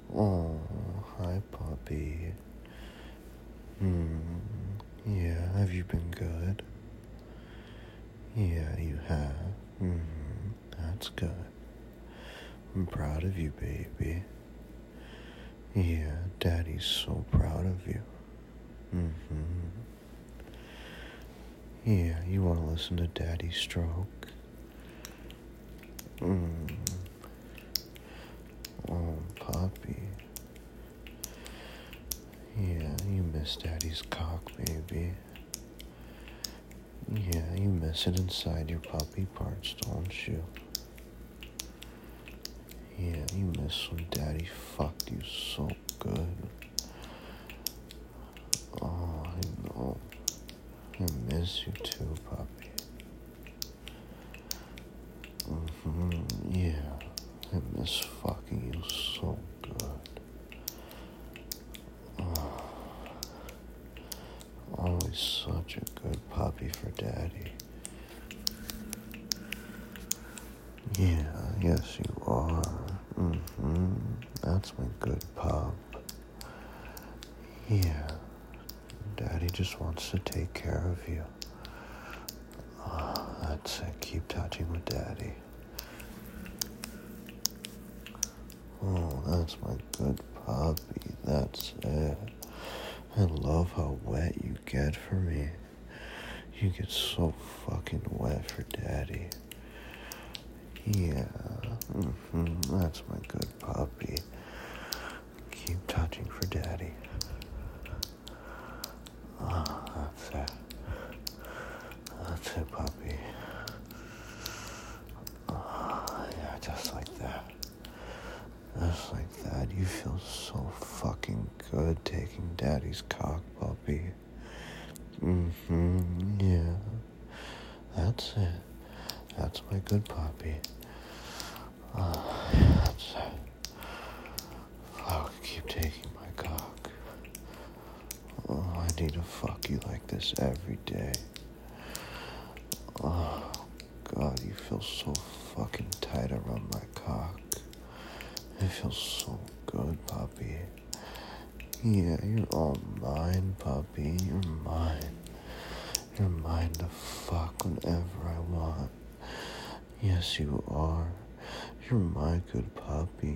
Oh, hi, puppy. Yeah, have you been good? Yeah, you have. That's good. I'm proud of you, baby. Yeah, Daddy's so proud of you. Yeah, you want to listen to Daddy stroke? Oh, puppy. Yeah, you miss Daddy's cock, baby. Yeah, you miss it inside your puppy parts, don't you? Yeah, you miss when Daddy fucked you so good. Oh, I know. I miss you too, puppy. Yeah, I miss fucking you so good. Oh, always such a good puppy for Daddy. Yeah, yes you are. That's my good pup. Yeah, Daddy just wants to take care of you. That's it. Keep touching with Daddy. Oh, that's my good puppy. That's it. I love how wet you get for me. You get so fucking wet for Daddy. Yeah, that's my good puppy. Keep touching for Daddy. That's it. That's it, puppy. Yeah, just like that. Just like that. You feel so fucking good taking Daddy's cock, puppy. Yeah. That's it. That's my good puppy. That's it. Fuck, keep taking my cock. Oh, I need to fuck you like this every day. Oh, God, you feel so fucking tight around my cock. It feels so good, puppy. Yeah, you're all mine, puppy. You're mine. You're mine to fuck whenever I want. Yes, you are. You're my good puppy.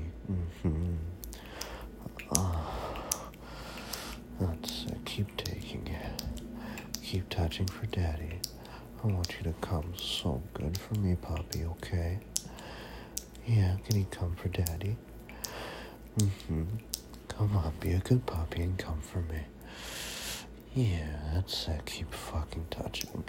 That's it. Keep taking it. Keep touching for Daddy. I want you to come so good for me, puppy, okay? Yeah, can you come for Daddy? Come on, be a good puppy and come for me. Yeah, that's it. Keep fucking touching.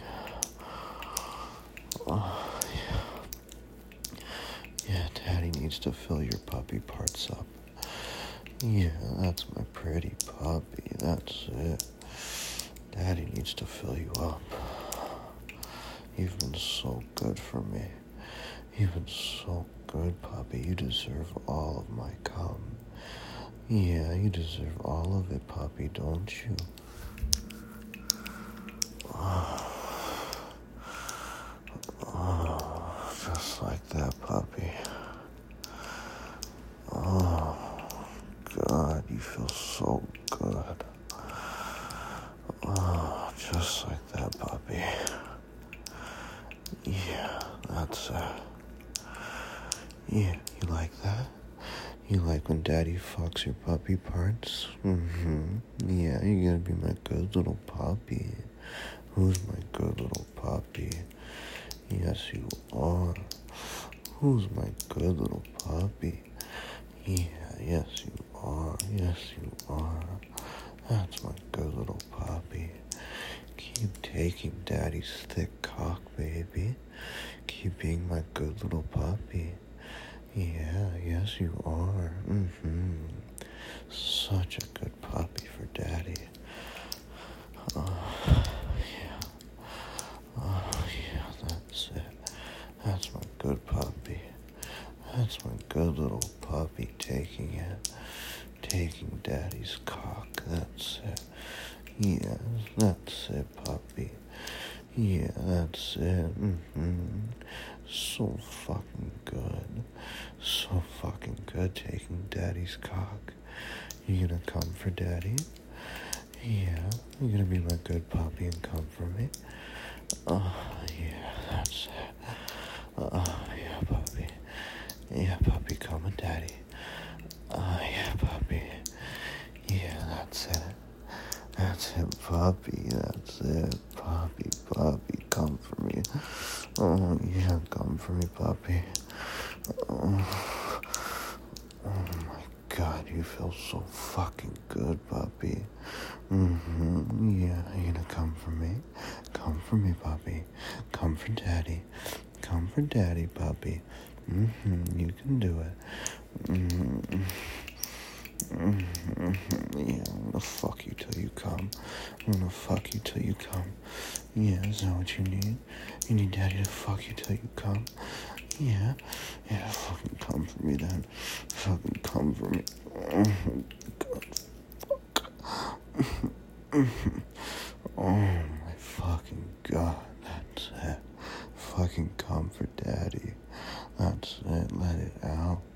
Oh, yeah. Yeah, Daddy needs to fill your puppy parts up. Yeah, that's my pretty puppy. That's it. Daddy needs to fill you up. You've been so good for me. You've been so good, puppy. You deserve all of my cum. Yeah, you deserve all of it, puppy, don't you? Just like that, puppy. Oh, God, you feel so good. Oh, just like that, puppy. Yeah, that's it. Yeah, you like that? You like when Daddy fucks your puppy parts? Yeah, you're gonna be my good little puppy. Who's my good little puppy? Yes, you are. Who's my good little puppy? Yeah, yes, you are. Yes, you are. That's my good little puppy. Keep taking Daddy's thick cock, baby. Keep being my good little puppy. Yeah, yes, you are. Such a good puppy for Daddy. Yeah, that's it. That's my good puppy. That's my good little puppy taking it. Taking Daddy's cock. That's it. Yeah, that's it, puppy. Yeah, that's it. So fucking good. So fucking good taking Daddy's cock. You gonna come for daddy? Yeah, you gonna be my good puppy and come for me? Oh, yeah, that's it. Oh, yeah, puppy. Yeah, puppy, come with daddy. Oh, yeah, puppy. Yeah, that's it. That's it, puppy. That's it, puppy. Puppy, come for me. Oh, yeah, come for me, puppy. Oh, my God, you feel so fucking good, puppy. Yeah, you gonna come for me? Come for me, puppy. Come for daddy. Come for daddy, puppy. You can do it. Yeah, I'm gonna fuck you till you come. I'm gonna fuck you till you come. Yeah, is that what you need? You need daddy to fuck you till you come? Yeah. Yeah, fucking come for me then. Fucking come for me. Oh, God, fuck. Oh, my fucking God. That's it. Fucking come for daddy. That's it. Let it out.